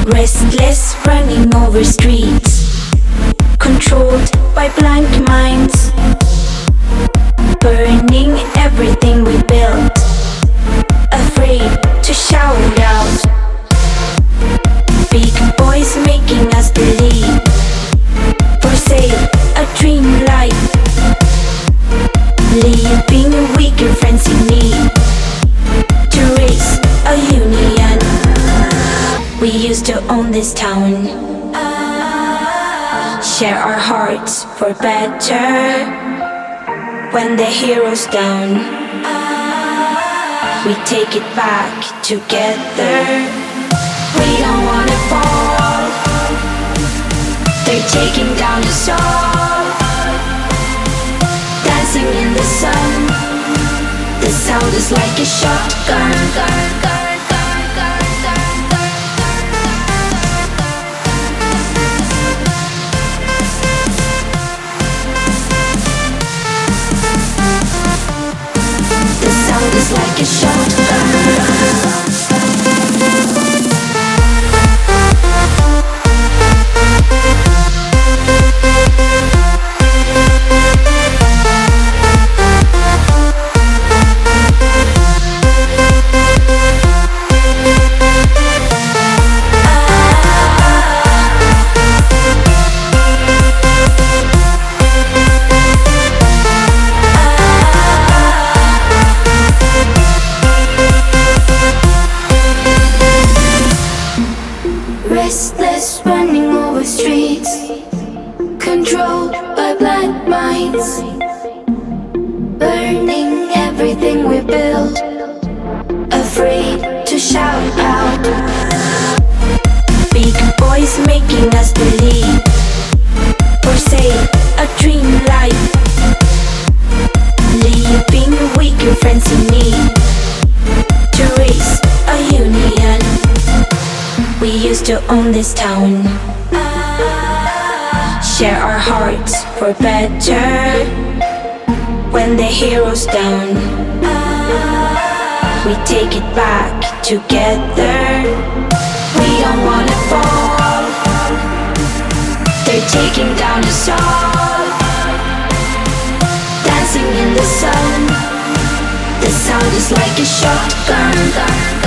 Restless, running over streets, controlled by blank minds, burning everything we built, afraid to shout out. Big boys making us believe, for sale, a dream life, leaving weaker friends in need, to raise a union. We used to own this town, share our hearts for better. When the hero's down, we take it back together. We don't wanna fall, they're taking down us all. Dancing in the sun, the sound is like a shotgun. It's like a shotgun. Restless, running over streets, controlled by blind minds, burning everything we build, afraid to shout out. Big boys making us believe, for sale, a dream life, leaving weaker friends in need, to raise a union. We used to own this town, share our hearts for better. When the hero's down, we take it back together. We don't wanna fall, they're taking down us all. Dancing in the sun, the sound is like a shotgun.